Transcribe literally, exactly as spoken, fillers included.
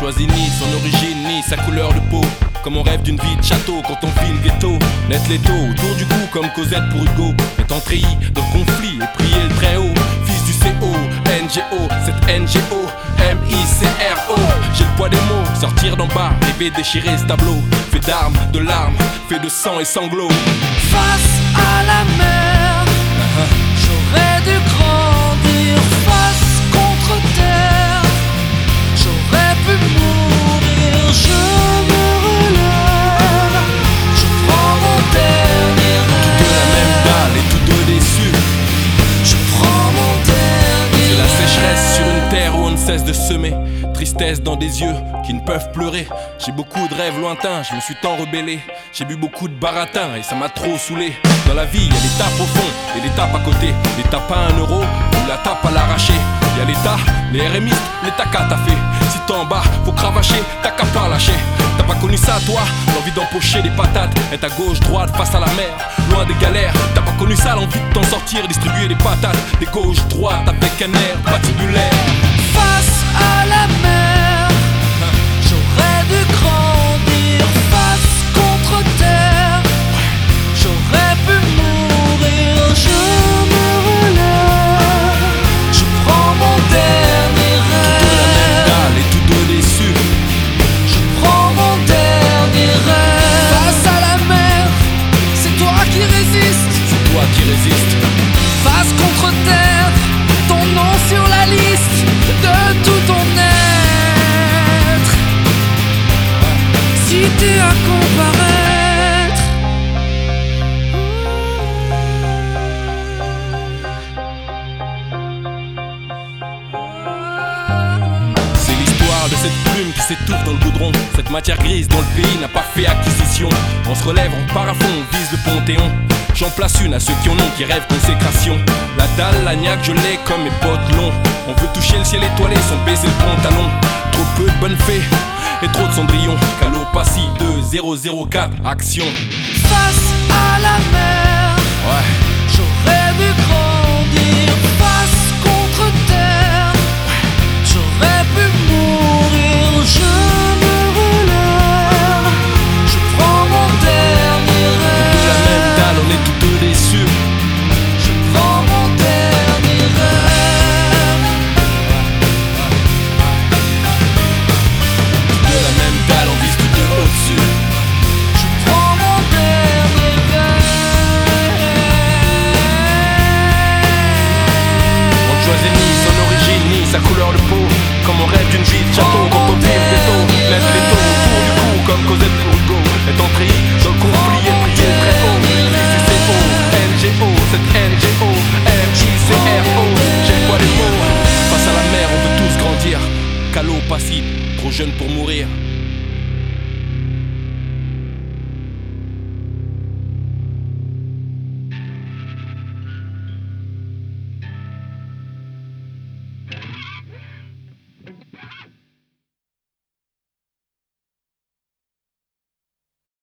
choisit ni son origine ni sa couleur de peau. Comme on rêve d'une vie de château quand on vit le ghetto. Net l'étau autour du cou comme Cosette pour Hugo. Étant treillis dans le conflit et prier le très haut. Fils du C O, N G O, cette N G O, M I C R O. J'ai le poids des mots, sortir d'en bas, rêver déchirer ce tableau. Fait d'armes, de larmes, fait de sang et sanglots. Face à la mer, j'aurais dû grandir. Face contre terre, j'aurais pu mourir. Je me relève, je prends mon dernier rêve. Tous de la même dalle et tous deux déçus. Je prends mon dernier C'est la rêve. sécheresse sur une terre où on ne cesse de semer. Tristesse dans des yeux qui ne peuvent pleurer. J'ai beaucoup de rêves lointains, je me suis tant rebellé. J'ai bu beaucoup de baratin et ça m'a trop saoulé. Dans la vie, y'a des tapes au fond et des tapes à côté. Les tapes à un euro ou la tape à l'arraché. Y'a l'état, les R M istes, les tacas t'as fait. Si t'es en bas, faut cravacher, t'as qu'à pas lâcher. T'as pas connu ça toi, l'envie d'empocher des patates. Être à gauche, droite, face à la mer, loin des galères. T'as pas connu ça, l'envie de t'en sortir, distribuer des patates. Des gauches, droites avec un air patibulaire. Face à la mer, j'aurais dû grandir. Face contre terre, j'aurais pu mourir. Je me relève, je prends mon dernier Tous de la même rêve. dalle et tous deux déçus. Je prends mon dernier rêve. Face à la mer, c'est toi qui résistes. C'est toi qui résistes. Face contre terre, ton nom sur la liste de tout ton être. Si t'es à comparaître, C'est l'histoire de cette plume qui s'étouffe dans le goudron. Cette matière grise dont le pays n'a pas fait acquisition. On se relève, on part à fond, on vise le Panthéon. J'en place une à ceux qui en ont, qui rêvent consécration. La dalle, l'agnac, je l'ai comme mes potes longs. On veut toucher le ciel étoilé sans baiser le pantalon. Trop peu de bonnes fées et trop de cendrillon. Calopassie deux zéro zéro quatre, action. face à la mer, Ouais. j'aurais dû grandir. Face contre terre, j'aurais pu mourir. Je me relève, je prends mon dernier De la même rêve. dalle, on est tous deux déçus. Je prends mon dernier rêve. De la même dalle, on vise tous deux au-dessus. Je prends mon dernier rêve. On ne choisit ni son origine ni sa couleur de peau. Comme on rêve d'une vie de château quand on vit le ghetto. Lève l'étau autour du cou comme Cosette pour Hugo. Étant treillis dans le conflit et prier très haut. Fils du C O, N G O, cette N G O, M I C R O. J'ai le poids des mots. Face à la mer, on veut tous grandir. Calopassie, trop jeune pour mourir.